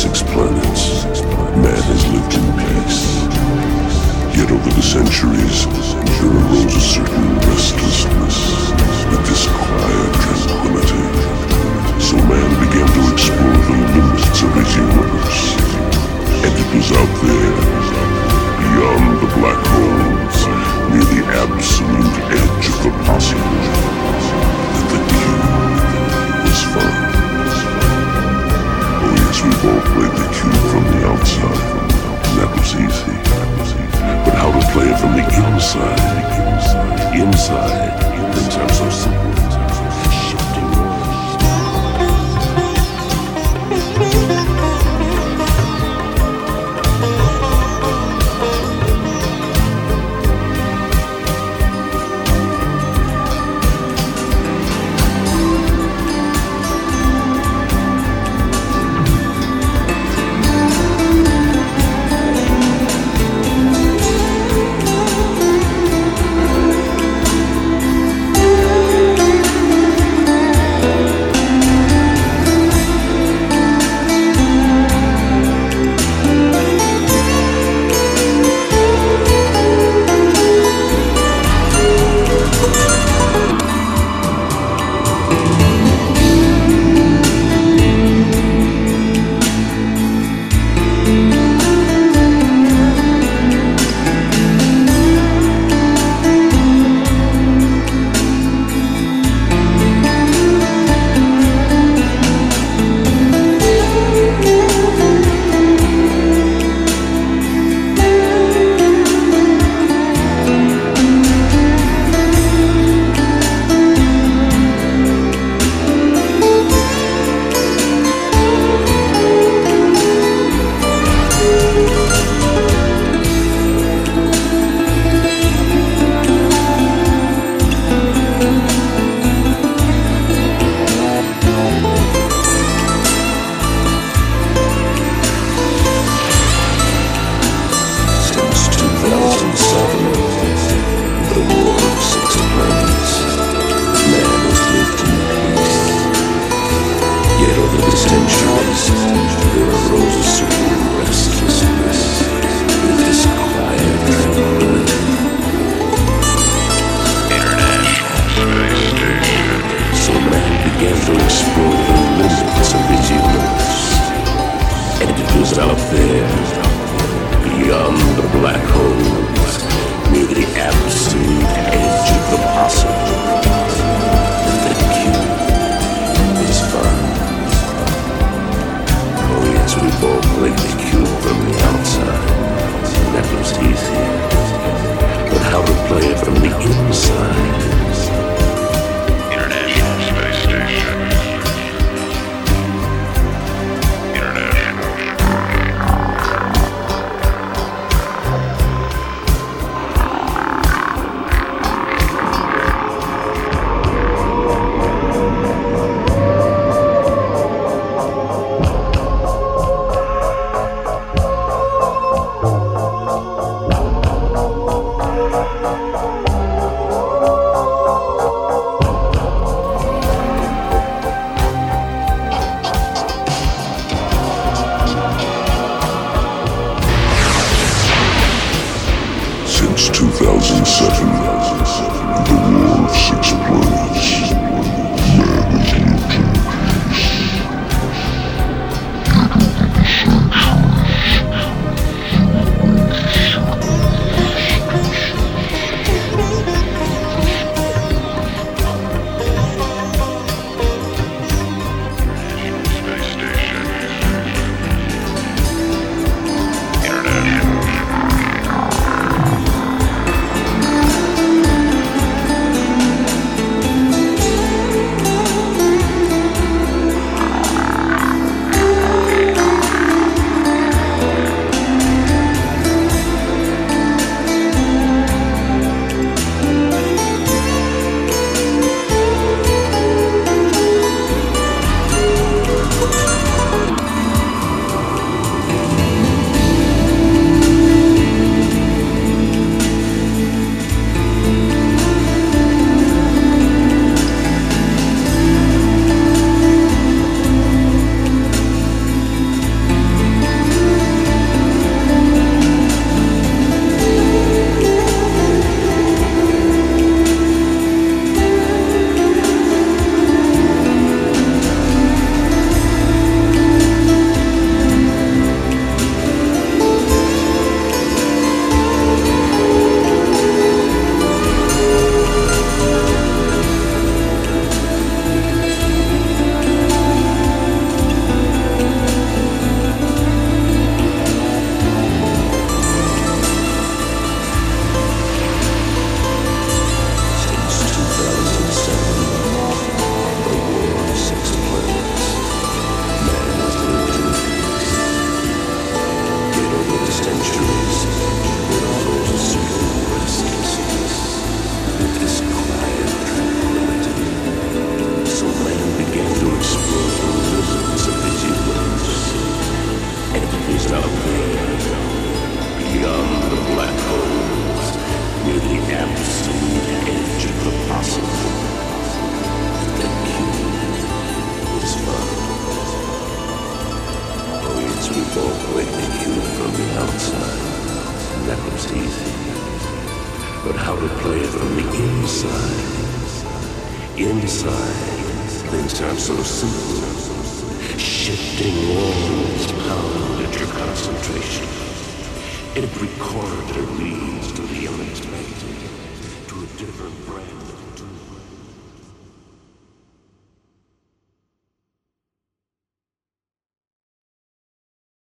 six planets, man has lived in peace. Yet over the centuries, there arose a certain restlessness, a disquiet tranquility. So man began to explore the limits of his universe. And it was out there, beyond the black holes, near the absolute edge of the possible, that the cube was found. Oh yes, we've all played the cube from the outside, and that was easy. But how to play it from the inside, in terms of simple, shifting words. Since 2007, the War of Six Planets, man has lived in peace. Yet over the centuries, people breaking you from the outside. That was easy. But how to play it from the inside? Inside, things aren't so simple. Shifting walls pound at your concentration. Every corridor leads to the unexpected, to a different brand of